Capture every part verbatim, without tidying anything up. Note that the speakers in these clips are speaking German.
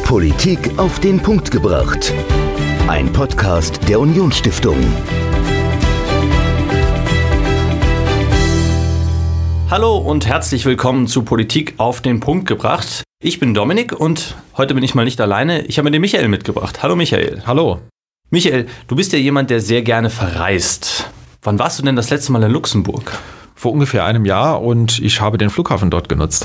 Politik auf den Punkt gebracht. Ein Podcast der Unionsstiftung. Hallo und herzlich willkommen zu Politik auf den Punkt gebracht. Ich bin Dominik und heute bin ich mal nicht alleine. Ich habe mir den Michael mitgebracht. Hallo Michael. Hallo. Michael, du bist ja jemand, der sehr gerne verreist. Wann warst du denn das letzte Mal in Luxemburg? Vor ungefähr einem Jahr und ich habe den Flughafen dort genutzt.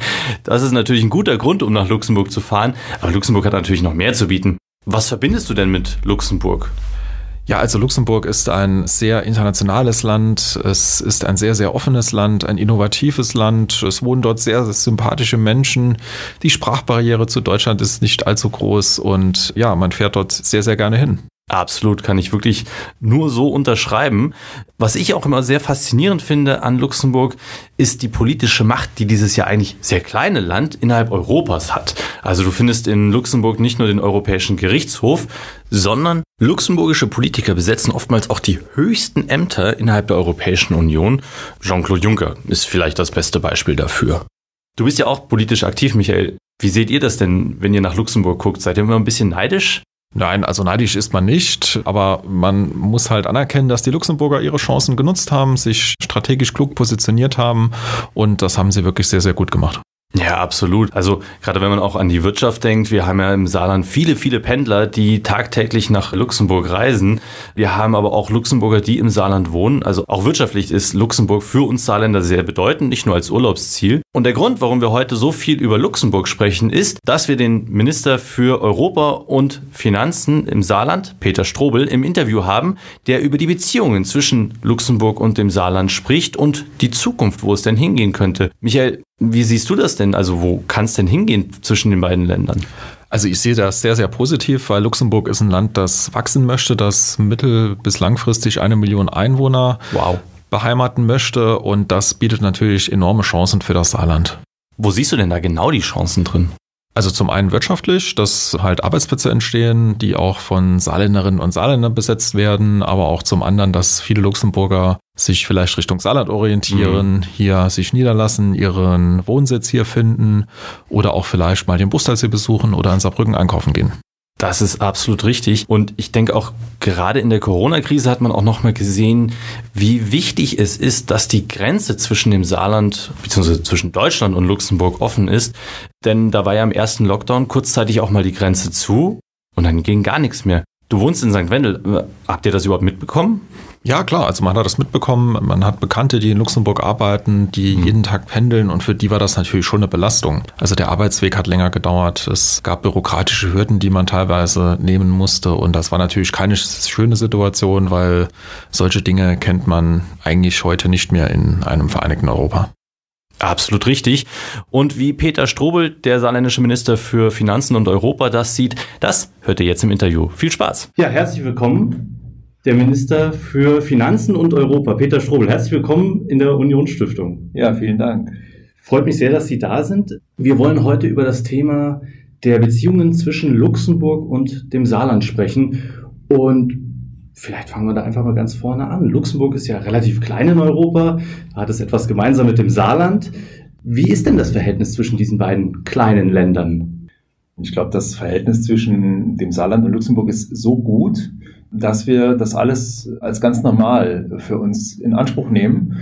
Das ist natürlich ein guter Grund, um nach Luxemburg zu fahren. Aber Luxemburg hat natürlich noch mehr zu bieten. Was verbindest du denn mit Luxemburg? Ja, also Luxemburg ist ein sehr internationales Land. Es ist ein sehr, sehr offenes Land, ein innovatives Land. Es wohnen dort sehr, sehr sympathische Menschen. Die Sprachbarriere zu Deutschland ist nicht allzu groß und ja, man fährt dort sehr, sehr gerne hin. Absolut, kann ich wirklich nur so unterschreiben. Was ich auch immer sehr faszinierend finde an Luxemburg, ist die politische Macht, die dieses ja eigentlich sehr kleine Land innerhalb Europas hat. Also du findest in Luxemburg nicht nur den Europäischen Gerichtshof, sondern luxemburgische Politiker besetzen oftmals auch die höchsten Ämter innerhalb der Europäischen Union. Jean-Claude Juncker ist vielleicht das beste Beispiel dafür. Du bist ja auch politisch aktiv, Michael. Wie seht ihr das denn, wenn ihr nach Luxemburg guckt? Seid ihr immer ein bisschen neidisch? Nein, also neidisch ist man nicht, aber man muss halt anerkennen, dass die Luxemburger ihre Chancen genutzt haben, sich strategisch klug positioniert haben und das haben sie wirklich sehr, sehr gut gemacht. Ja, absolut. Also gerade wenn man auch an die Wirtschaft denkt, wir haben ja im Saarland viele, viele Pendler, die tagtäglich nach Luxemburg reisen. Wir haben aber auch Luxemburger, die im Saarland wohnen. Also auch wirtschaftlich ist Luxemburg für uns Saarländer sehr bedeutend, nicht nur als Urlaubsziel. Und der Grund, warum wir heute so viel über Luxemburg sprechen, ist, dass wir den Minister für Europa und Finanzen im Saarland, Peter Strobl, im Interview haben, der über die Beziehungen zwischen Luxemburg und dem Saarland spricht und die Zukunft, wo es denn hingehen könnte. Michael, wie siehst du das denn? Also wo kann es denn hingehen zwischen den beiden Ländern? Also ich sehe das sehr, sehr positiv, weil Luxemburg ist ein Land, das wachsen möchte, das mittel- bis langfristig eine Million Einwohner wow. beheimaten möchte und das bietet natürlich enorme Chancen für das Saarland. Wo siehst du denn da genau die Chancen drin? Also zum einen wirtschaftlich, dass halt Arbeitsplätze entstehen, die auch von Saarländerinnen und Saarländern besetzt werden, aber auch zum anderen, dass viele Luxemburger sich vielleicht Richtung Saarland orientieren, mhm. hier sich niederlassen, ihren Wohnsitz hier finden oder auch vielleicht mal den Brustalsee besuchen oder in Saarbrücken einkaufen gehen. Das ist absolut richtig. Und ich denke auch, gerade in der Corona-Krise hat man auch nochmal gesehen, wie wichtig es ist, dass die Grenze zwischen dem Saarland bzw. zwischen Deutschland und Luxemburg offen ist. Denn da war ja im ersten Lockdown kurzzeitig auch mal die Grenze zu und dann ging gar nichts mehr. Du wohnst in Sankt Wendel. Habt ihr das überhaupt mitbekommen? Ja, klar. Also man hat das mitbekommen. Man hat Bekannte, die in Luxemburg arbeiten, die mhm. jeden Tag pendeln und für die war das natürlich schon eine Belastung. Also der Arbeitsweg hat länger gedauert. Es gab bürokratische Hürden, die man teilweise nehmen musste und das war natürlich keine schöne Situation, weil solche Dinge kennt man eigentlich heute nicht mehr in einem vereinigten Europa. Absolut richtig. Und wie Peter Strobl, der saarländische Minister für Finanzen und Europa, das sieht, das hört ihr jetzt im Interview. Viel Spaß. Ja, herzlich willkommen, der Minister für Finanzen und Europa, Peter Strobl. Herzlich willkommen in der Unionsstiftung. Ja, vielen Dank. Freut mich sehr, dass Sie da sind. Wir wollen heute über das Thema der Beziehungen zwischen Luxemburg und dem Saarland sprechen. Und vielleicht fangen wir da einfach mal ganz vorne an. Luxemburg ist ja relativ klein in Europa, hat es etwas gemeinsam mit dem Saarland. Wie ist denn das Verhältnis zwischen diesen beiden kleinen Ländern? Ich glaube, das Verhältnis zwischen dem Saarland und Luxemburg ist so gut, dass wir das alles als ganz normal für uns in Anspruch nehmen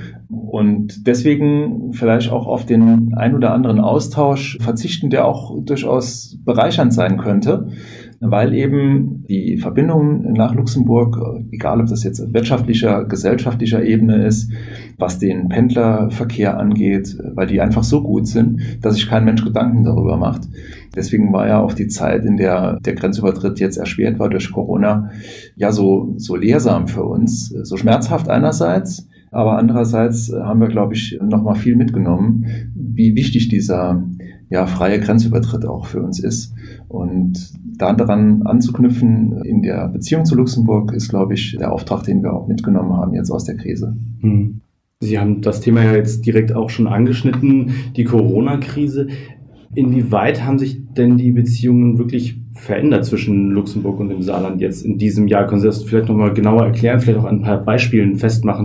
und deswegen vielleicht auch auf den ein oder anderen Austausch verzichten, der auch durchaus bereichernd sein könnte, weil eben die Verbindungen nach Luxemburg, egal ob das jetzt auf wirtschaftlicher, gesellschaftlicher Ebene ist, was den Pendlerverkehr angeht, weil die einfach so gut sind, dass sich kein Mensch Gedanken darüber macht. Deswegen war ja auch die Zeit, in der der Grenzübertritt jetzt erschwert war durch Corona, ja so, so lehrsam für uns, so schmerzhaft einerseits, aber andererseits haben wir, glaube ich, nochmal viel mitgenommen, wie wichtig dieser ja, freie Grenzübertritt auch für uns ist. Und daran anzuknüpfen in der Beziehung zu Luxemburg ist, glaube ich, der Auftrag, den wir auch mitgenommen haben jetzt aus der Krise. Hm. Sie haben das Thema ja jetzt direkt auch schon angeschnitten, die Corona-Krise. Inwieweit haben sich denn die Beziehungen wirklich verändert zwischen Luxemburg und dem Saarland jetzt in diesem Jahr? Können Sie das vielleicht nochmal genauer erklären, vielleicht auch an ein paar Beispielen festmachen,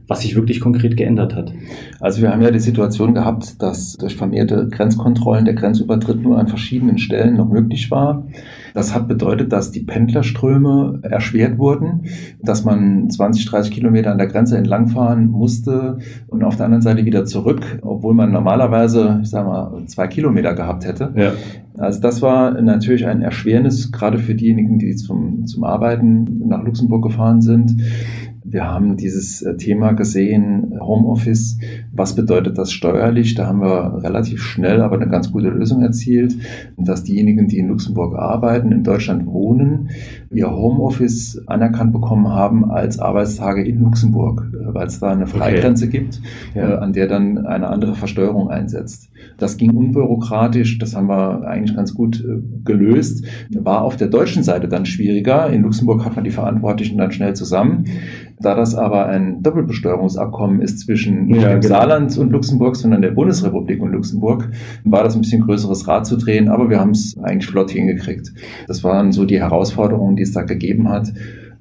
was sich wirklich konkret geändert hat? Also wir haben ja die Situation gehabt, dass durch vermehrte Grenzkontrollen der Grenzübertritt nur an verschiedenen Stellen noch möglich war. Das hat bedeutet, dass die Pendlerströme erschwert wurden, dass man zwanzig, dreißig Kilometer an der Grenze entlangfahren musste und auf der anderen Seite wieder zurück, obwohl man normalerweise, ich sag mal, zwei Kilometer gehabt hätte. Ja. Also das war natürlich ein Erschwernis, gerade für diejenigen, die zum, zum Arbeiten nach Luxemburg gefahren sind. Wir haben dieses Thema gesehen, Homeoffice. Was bedeutet das steuerlich? Da haben wir relativ schnell aber eine ganz gute Lösung erzielt, dass diejenigen, die in Luxemburg arbeiten, in Deutschland wohnen, ihr Homeoffice anerkannt bekommen haben als Arbeitstage in Luxemburg, weil es da eine Freigrenze okay. gibt, ja. an der dann eine andere Versteuerung einsetzt. Das ging unbürokratisch, das haben wir eigentlich ganz gut gelöst. War auf der deutschen Seite dann schwieriger. In Luxemburg hat man die Verantwortlichen dann schnell zusammen. Da das aber ein Doppelbesteuerungsabkommen ist zwischen ja, dem genau. Saarland und Luxemburg, sondern der Bundesrepublik und Luxemburg, war das ein bisschen größeres Rad zu drehen, aber wir haben es eigentlich flott hingekriegt. Das waren so die Herausforderungen, die es da gegeben hat.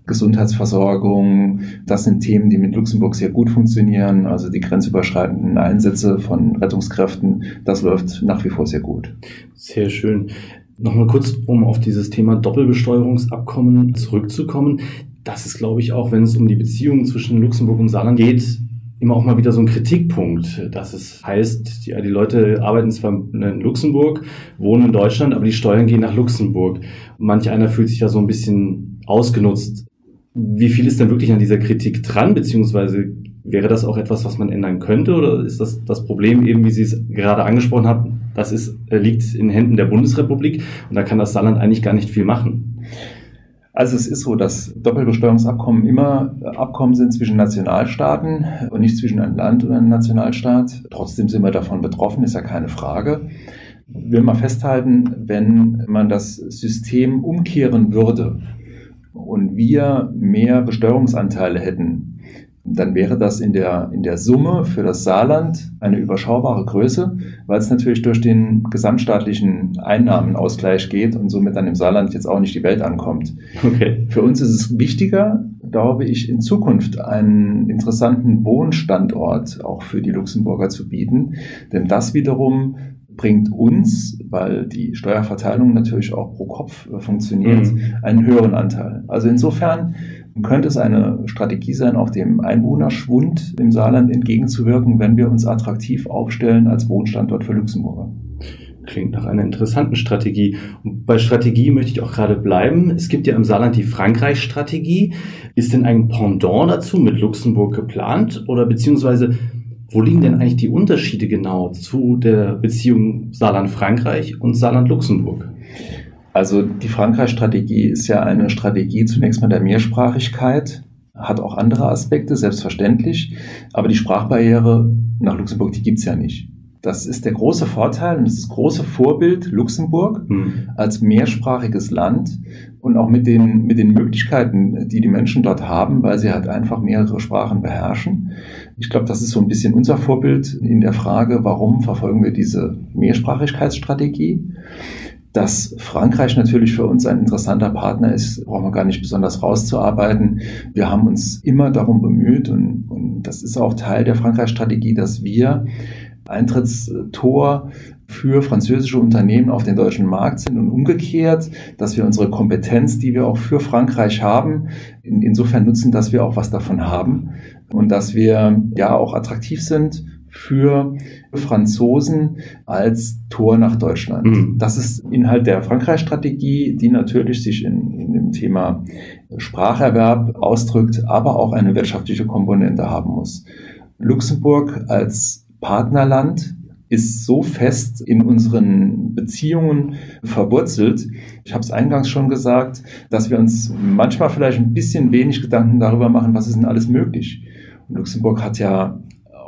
Gesundheitsversorgung, das sind Themen, die mit Luxemburg sehr gut funktionieren. Also die grenzüberschreitenden Einsätze von Rettungskräften, das läuft nach wie vor sehr gut. Sehr schön. Nochmal kurz, um auf dieses Thema Doppelbesteuerungsabkommen zurückzukommen. Das ist, glaube ich, auch, wenn es um die Beziehungen zwischen Luxemburg und Saarland geht, immer auch mal wieder so ein Kritikpunkt, dass es heißt, die, die Leute arbeiten zwar in Luxemburg, wohnen in Deutschland, aber die Steuern gehen nach Luxemburg. Manch einer fühlt sich ja so ein bisschen ausgenutzt. Wie viel ist denn wirklich an dieser Kritik dran, beziehungsweise wäre das auch etwas, was man ändern könnte, oder ist das das Problem eben, wie Sie es gerade angesprochen haben, das ist, liegt in Händen der Bundesrepublik und da kann das Saarland eigentlich gar nicht viel machen? Also es ist so, dass Doppelbesteuerungsabkommen immer Abkommen sind zwischen Nationalstaaten und nicht zwischen einem Land und einem Nationalstaat. Trotzdem sind wir davon betroffen, ist ja keine Frage. Ich will mal festhalten, wenn man das System umkehren würde und wir mehr Besteuerungsanteile hätten, dann wäre das in der, in der Summe für das Saarland eine überschaubare Größe, weil es natürlich durch den gesamtstaatlichen Einnahmenausgleich geht und somit dann im Saarland jetzt auch nicht die Welt ankommt. Okay. Für uns ist es wichtiger, glaube ich, in Zukunft einen interessanten Wohnstandort auch für die Luxemburger zu bieten, denn das wiederum bringt uns, weil die Steuerverteilung natürlich auch pro Kopf funktioniert, mhm. einen höheren Anteil. Also insofern könnte es eine Strategie sein, auch dem Einwohnerschwund im Saarland entgegenzuwirken, wenn wir uns attraktiv aufstellen als Wohnstandort für Luxemburger. Klingt nach einer interessanten Strategie. Und bei Strategie möchte ich auch gerade bleiben. Es gibt ja im Saarland die Frankreich-Strategie. Ist denn ein Pendant dazu mit Luxemburg geplant? Oder beziehungsweise, wo liegen denn eigentlich die Unterschiede genau zu der Beziehung Saarland-Frankreich und Saarland-Luxemburg? Also die Frankreich-Strategie ist ja eine Strategie zunächst mal der Mehrsprachigkeit, hat auch andere Aspekte, selbstverständlich, aber die Sprachbarriere nach Luxemburg, die gibt's ja nicht. Das ist der große Vorteil und das ist das große Vorbild Luxemburg mhm. als mehrsprachiges Land und auch mit den, mit den Möglichkeiten, die die Menschen dort haben, weil sie halt einfach mehrere Sprachen beherrschen. Ich glaube, das ist so ein bisschen unser Vorbild in der Frage, warum verfolgen wir diese Mehrsprachigkeitsstrategie. Dass Frankreich natürlich für uns ein interessanter Partner ist, brauchen wir gar nicht besonders rauszuarbeiten. Wir haben uns immer darum bemüht und, und das ist auch Teil der Frankreich-Strategie, dass wir Eintrittstor für französische Unternehmen auf den deutschen Markt sind und umgekehrt, dass wir unsere Kompetenz, die wir auch für Frankreich haben, in, insofern nutzen, dass wir auch was davon haben und dass wir ja auch attraktiv sind für Franzosen als Tor nach Deutschland. Mhm. Das ist Inhalt der Frankreich-Strategie, die natürlich sich in, in dem Thema Spracherwerb ausdrückt, aber auch eine wirtschaftliche Komponente haben muss. Luxemburg als Partnerland ist so fest in unseren Beziehungen verwurzelt. Ich habe es eingangs schon gesagt, dass wir uns manchmal vielleicht ein bisschen wenig Gedanken darüber machen, was ist denn alles möglich. Und Luxemburg hat ja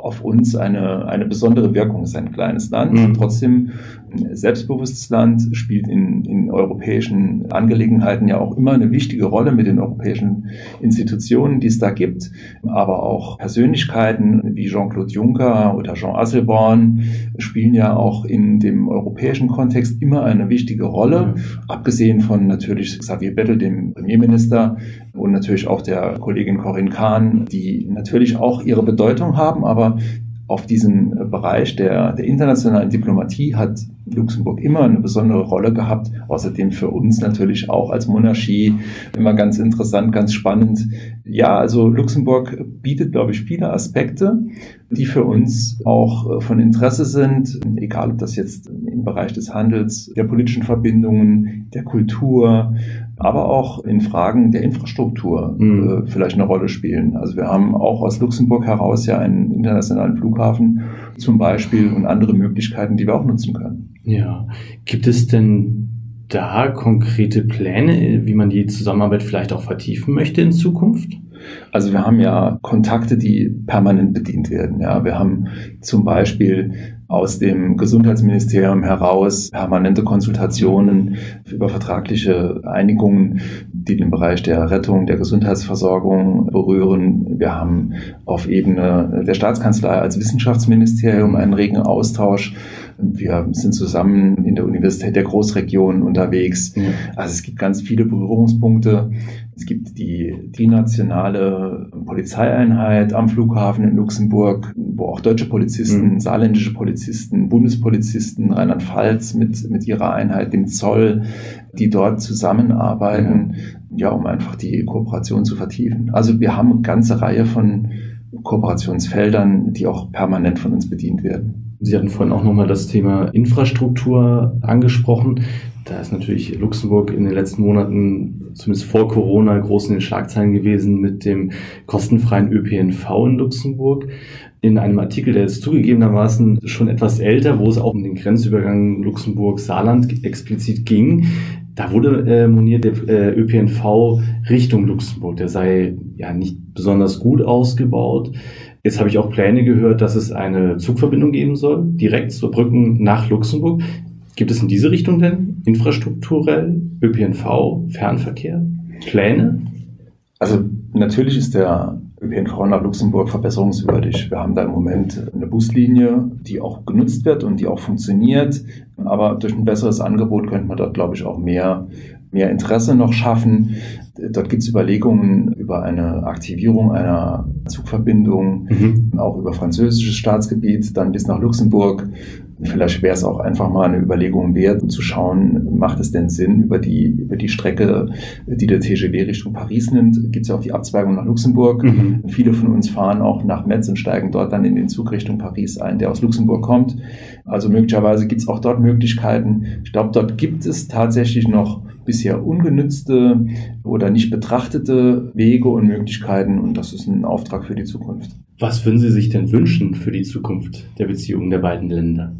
auf uns eine, eine besondere Wirkung. Es ist ein kleines Land, mhm. trotzdem ein selbstbewusstes Land, spielt in, in europäischen Angelegenheiten ja auch immer eine wichtige Rolle mit den europäischen Institutionen, die es da gibt, aber auch Persönlichkeiten wie Jean-Claude Juncker oder Jean Asselborn spielen ja auch in dem europäischen Kontext immer eine wichtige Rolle, mhm. abgesehen von natürlich Xavier Bettel, dem Premierminister, und natürlich auch der Kollegin Corinne Kahn, die natürlich auch ihre Bedeutung haben, aber auf diesem Bereich der, der internationalen Diplomatie hat Luxemburg immer eine besondere Rolle gehabt. Außerdem für uns natürlich auch als Monarchie immer ganz interessant, ganz spannend. Ja, also Luxemburg bietet, glaube ich, viele Aspekte, die für uns auch von Interesse sind, egal ob das jetzt im Bereich des Handels, der politischen Verbindungen, der Kultur, aber auch in Fragen der Infrastruktur mhm. äh, vielleicht eine Rolle spielen. Also wir haben auch aus Luxemburg heraus ja einen internationalen Flughafen zum Beispiel und andere Möglichkeiten, die wir auch nutzen können. Ja, gibt es denn da konkrete Pläne, wie man die Zusammenarbeit vielleicht auch vertiefen möchte in Zukunft? Also wir haben ja Kontakte, die permanent bedient werden. Ja, wir haben zum Beispiel aus dem Gesundheitsministerium heraus permanente Konsultationen über vertragliche Einigungen, die den Bereich der Rettung, der Gesundheitsversorgung berühren. Wir haben auf Ebene der Staatskanzlei als Wissenschaftsministerium einen regen Austausch. Wir sind zusammen in der Universität der Großregion unterwegs. Ja. Also es gibt ganz viele Berührungspunkte. Es gibt die, die nationale Polizeieinheit am Flughafen in Luxemburg, wo auch deutsche Polizisten, mhm. saarländische Polizisten, Bundespolizisten, Rheinland-Pfalz mit, mit ihrer Einheit, dem Zoll, die dort zusammenarbeiten, mhm. ja, um einfach die Kooperation zu vertiefen. Also wir haben eine ganze Reihe von Kooperationsfeldern, die auch permanent von uns bedient werden. Sie hatten vorhin auch nochmal das Thema Infrastruktur angesprochen. Da ist natürlich Luxemburg in den letzten Monaten, zumindest vor Corona, groß in den Schlagzeilen gewesen mit dem kostenfreien Ö P N V in Luxemburg. In einem Artikel, der ist zugegebenermaßen schon etwas älter, wo es auch um den Grenzübergang Luxemburg-Saarland explizit ging, da wurde äh, moniert, der äh, Ö P N V Richtung Luxemburg, der sei ja nicht besonders gut ausgebaut. Jetzt habe ich auch Pläne gehört, dass es eine Zugverbindung geben soll, direkt zur Brücken nach Luxemburg. Gibt es in diese Richtung denn infrastrukturell, Ö P N V, Fernverkehr, Pläne? Also natürlich ist der Ö P N V nach Luxemburg verbesserungswürdig. Wir haben da im Moment eine Buslinie, die auch genutzt wird und die auch funktioniert. Aber durch ein besseres Angebot könnte man dort, glaube ich, auch mehr, mehr Interesse noch schaffen. Dort gibt es Überlegungen über eine Aktivierung einer Zugverbindung, mhm. auch über französisches Staatsgebiet, dann bis nach Luxemburg. Vielleicht wäre es auch einfach mal eine Überlegung wert, zu schauen, macht es denn Sinn, über die, über die Strecke, die der T G V Richtung Paris nimmt, gibt es ja auch die Abzweigung nach Luxemburg. Mhm. Viele von uns fahren auch nach Metz und steigen dort dann in den Zug Richtung Paris ein, der aus Luxemburg kommt. Also möglicherweise gibt es auch dort Möglichkeiten. Ich glaube, dort gibt es tatsächlich noch bisher ungenützte oder nicht betrachtete Wege und Möglichkeiten, und das ist ein Auftrag für die Zukunft. Was würden Sie sich denn wünschen für die Zukunft der Beziehungen der beiden Länder?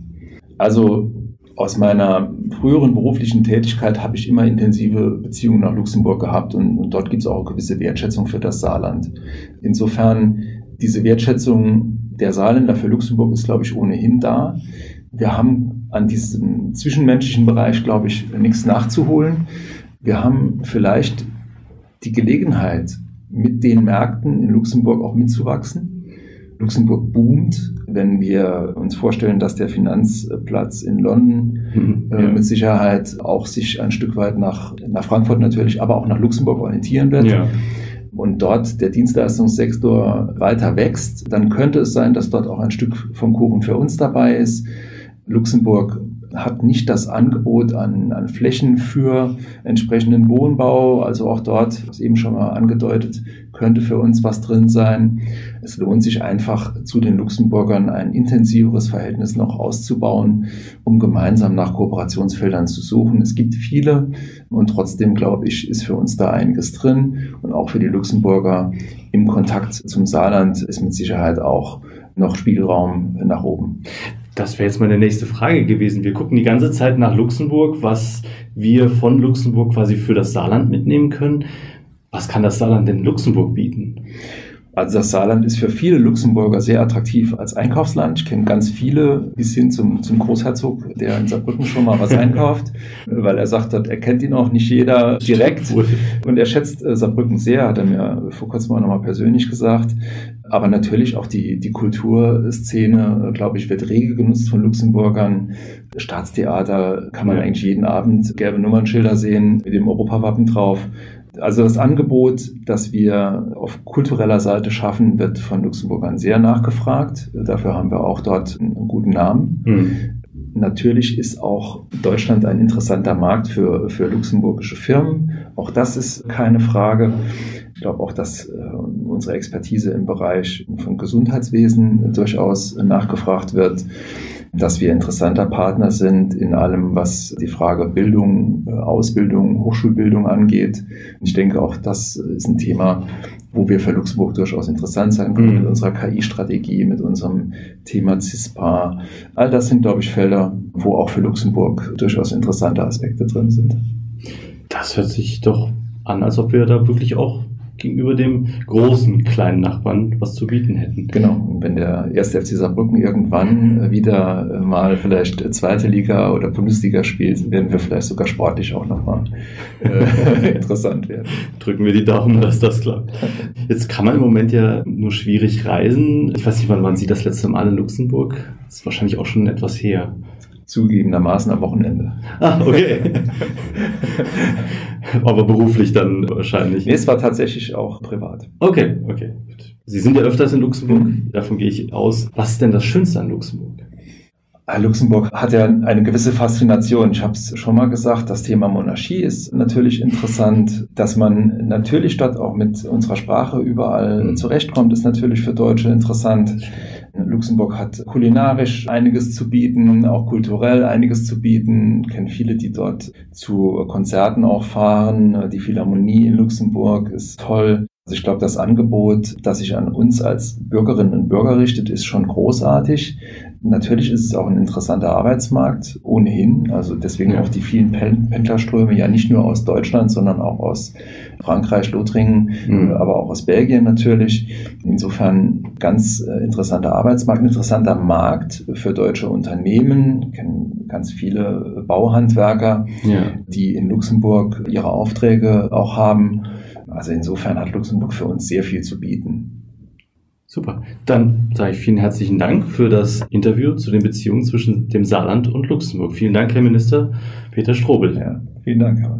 Also aus meiner früheren beruflichen Tätigkeit habe ich immer intensive Beziehungen nach Luxemburg gehabt, und, und dort gibt es auch eine gewisse Wertschätzung für das Saarland. Insofern, diese Wertschätzung der Saarländer für Luxemburg ist, glaube ich, ohnehin da. Wir haben an diesem zwischenmenschlichen Bereich, glaube ich, nichts nachzuholen. Wir haben vielleicht die Gelegenheit, mit den Märkten in Luxemburg auch mitzuwachsen. Luxemburg boomt, wenn wir uns vorstellen, dass der Finanzplatz in London mhm, ja. äh, mit Sicherheit auch sich ein Stück weit nach, nach Frankfurt natürlich, aber auch nach Luxemburg orientieren wird. Ja. Und dort der Dienstleistungssektor weiter wächst, dann könnte es sein, dass dort auch ein Stück vom Kuchen für uns dabei ist. Luxemburg hat nicht das Angebot an, an Flächen für entsprechenden Wohnbau. Also auch dort, was eben schon mal angedeutet, könnte für uns was drin sein. Es lohnt sich einfach, zu den Luxemburgern ein intensiveres Verhältnis noch auszubauen, um gemeinsam nach Kooperationsfeldern zu suchen. Es gibt viele, und trotzdem, glaube ich, ist für uns da einiges drin. Und auch für die Luxemburger im Kontakt zum Saarland ist mit Sicherheit auch noch Spielraum nach oben. Das wäre jetzt meine nächste Frage gewesen. Wir gucken die ganze Zeit nach Luxemburg, was wir von Luxemburg quasi für das Saarland mitnehmen können. Was kann das Saarland denn Luxemburg bieten? Also das Saarland ist für viele Luxemburger sehr attraktiv als Einkaufsland. Ich kenne ganz viele, bis hin zum, zum Großherzog, der in Saarbrücken schon mal was einkauft, weil er sagt hat, er kennt ihn auch nicht jeder direkt. Und er schätzt äh, Saarbrücken sehr, hat er mir vor kurzem auch nochmal persönlich gesagt. Aber natürlich auch die, die Kulturszene, äh, glaube ich, wird rege genutzt von Luxemburgern. Staatstheater kann man ja. eigentlich jeden Abend gelbe Nummernschilder sehen mit dem Europawappen drauf. Also das Angebot, das wir auf kultureller Seite schaffen, wird von Luxemburgern sehr nachgefragt. Dafür haben wir auch dort einen guten Namen. Mhm. Natürlich ist auch Deutschland ein interessanter Markt für, für luxemburgische Firmen. Auch das ist keine Frage. Ich glaube auch, dass äh, unsere Expertise im Bereich von Gesundheitswesen durchaus nachgefragt wird, dass wir interessanter Partner sind in allem, was die Frage Bildung, Ausbildung, Hochschulbildung angeht. Ich denke auch, das ist ein Thema, wo wir für Luxemburg durchaus interessant sein können, mhm. mit unserer K I-Strategie, mit unserem Thema CISPA. All das sind, glaube ich, Felder, wo auch für Luxemburg durchaus interessante Aspekte drin sind. Das hört sich doch an, als ob wir da wirklich auch gegenüber dem großen kleinen Nachbarn was zu bieten hätten. Genau. Und wenn der erste F C Saarbrücken irgendwann wieder mal vielleicht zweite Liga oder Bundesliga spielt, werden wir vielleicht sogar sportlich auch nochmal äh, interessant werden. Drücken wir die Daumen, dass das klappt. Jetzt kann man im Moment ja nur schwierig reisen. Ich weiß nicht, wann waren Sie das letzte Mal in Luxemburg? Das ist wahrscheinlich auch schon etwas her. Zugegebenermaßen am Wochenende. Ah, okay. Aber beruflich dann wahrscheinlich. Nee, es war tatsächlich auch privat. Okay, okay. Sie sind ja öfters in Luxemburg, davon gehe ich aus. Was ist denn das Schönste an Luxemburg? Luxemburg hat ja eine gewisse Faszination. Ich habe es schon mal gesagt, das Thema Monarchie ist natürlich interessant. Dass man natürlich dort auch mit unserer Sprache überall mhm. zurechtkommt, ist natürlich für Deutsche interessant. Luxemburg hat kulinarisch einiges zu bieten, auch kulturell einiges zu bieten. Ich kenne viele, die dort zu Konzerten auch fahren. Die Philharmonie in Luxemburg ist toll. Also ich glaube, das Angebot, das sich an uns als Bürgerinnen und Bürger richtet, ist schon großartig. Natürlich ist es auch ein interessanter Arbeitsmarkt ohnehin. Also deswegen auch die vielen Pendlerströme, ja nicht nur aus Deutschland, sondern auch aus Frankreich, Lothringen, mhm. aber auch aus Belgien natürlich. Insofern ganz interessanter Arbeitsmarkt, interessanter Markt für deutsche Unternehmen. Ich kenne ganz viele Bauhandwerker, ja. die in Luxemburg ihre Aufträge auch haben. Also insofern hat Luxemburg für uns sehr viel zu bieten. Super. Dann sage ich vielen herzlichen Dank für das Interview zu den Beziehungen zwischen dem Saarland und Luxemburg. Vielen Dank, Herr Minister Peter Strobel. Ja, vielen Dank, Herr.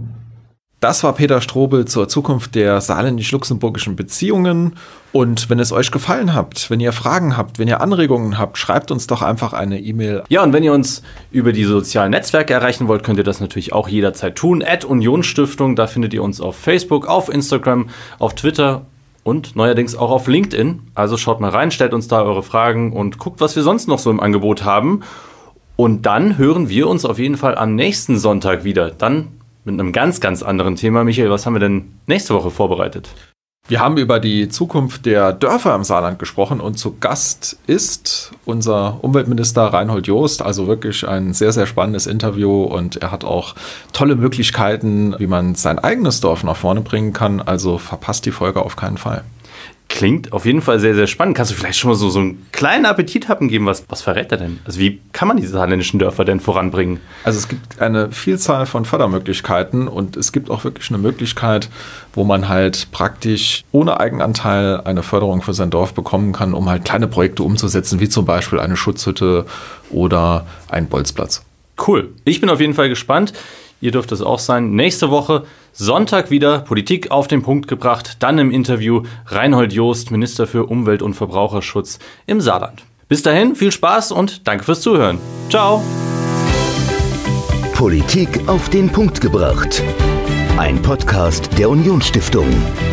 Das war Peter Strobel zur Zukunft der saarländisch-luxemburgischen Beziehungen. Und wenn es euch gefallen hat, wenn ihr Fragen habt, wenn ihr Anregungen habt, schreibt uns doch einfach eine E-Mail. Ja, und wenn ihr uns über die sozialen Netzwerke erreichen wollt, könnt ihr das natürlich auch jederzeit tun. at Unionsstiftung, da findet ihr uns auf Facebook, auf Instagram, auf Twitter und neuerdings auch auf LinkedIn. Also schaut mal rein, stellt uns da eure Fragen und guckt, was wir sonst noch so im Angebot haben. Und dann hören wir uns auf jeden Fall am nächsten Sonntag wieder. Dann mit einem ganz, ganz anderen Thema. Michael, was haben wir denn nächste Woche vorbereitet? Wir haben über die Zukunft der Dörfer im Saarland gesprochen und zu Gast ist unser Umweltminister Reinhold Jost. Also wirklich ein sehr, sehr spannendes Interview und er hat auch tolle Möglichkeiten, wie man sein eigenes Dorf nach vorne bringen kann. Also verpasst die Folge auf keinen Fall. Klingt auf jeden Fall sehr, sehr spannend. Kannst du vielleicht schon mal so, so einen kleinen Appetithappen geben? Was, was verrät er denn? Also wie kann man diese saarländischen Dörfer denn voranbringen? Also es gibt eine Vielzahl von Fördermöglichkeiten und es gibt auch wirklich eine Möglichkeit, wo man halt praktisch ohne Eigenanteil eine Förderung für sein Dorf bekommen kann, um halt kleine Projekte umzusetzen, wie zum Beispiel eine Schutzhütte oder einen Bolzplatz. Cool. Ich bin auf jeden Fall gespannt. Ihr dürft es auch sein. Nächste Woche, Sonntag wieder, Politik auf den Punkt gebracht. Dann im Interview Reinhold Jost, Minister für Umwelt- und Verbraucherschutz im Saarland. Bis dahin, viel Spaß und danke fürs Zuhören. Ciao. Politik auf den Punkt gebracht. Ein Podcast der Unionsstiftung.